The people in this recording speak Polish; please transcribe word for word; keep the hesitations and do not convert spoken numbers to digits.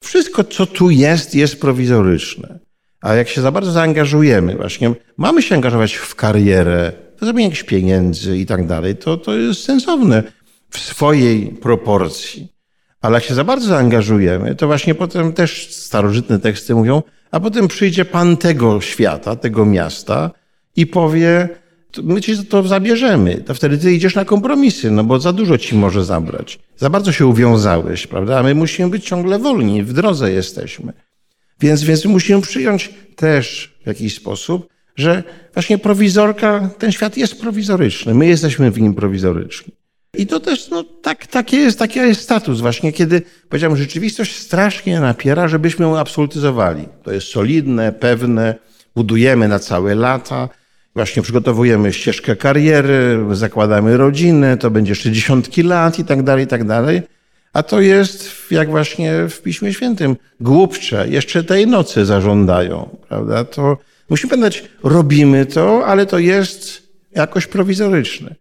wszystko, co tu jest, jest prowizoryczne. A jak się za bardzo zaangażujemy, właśnie mamy się angażować w karierę, w zrobienie jakichś pieniędzy i tak dalej, to, to jest sensowne w swojej proporcji. Ale jak się za bardzo zaangażujemy, to właśnie potem też starożytne teksty mówią, a potem przyjdzie pan tego świata, tego miasta i powie, my ci to zabierzemy, to wtedy ty idziesz na kompromisy, no bo za dużo ci może zabrać. Za bardzo się uwiązałeś, prawda? A my musimy być ciągle wolni, w drodze jesteśmy. Więc, więc musimy przyjąć też w jakiś sposób, że właśnie prowizorka, ten świat jest prowizoryczny, my jesteśmy w nim prowizoryczni. I to też, no tak, takie jest, taki jest status właśnie, kiedy, powiedziałem, rzeczywistość strasznie napiera, żebyśmy ją absolutyzowali. To jest solidne, pewne, budujemy na całe lata, właśnie przygotowujemy ścieżkę kariery, zakładamy rodzinę, to będzie jeszcze dziesiątki lat i tak dalej, i tak dalej. A to jest, jak właśnie w Piśmie Świętym, głupcze, jeszcze tej nocy zażądają, prawda? To musimy pamiętać, robimy to, ale to jest jakoś prowizoryczne.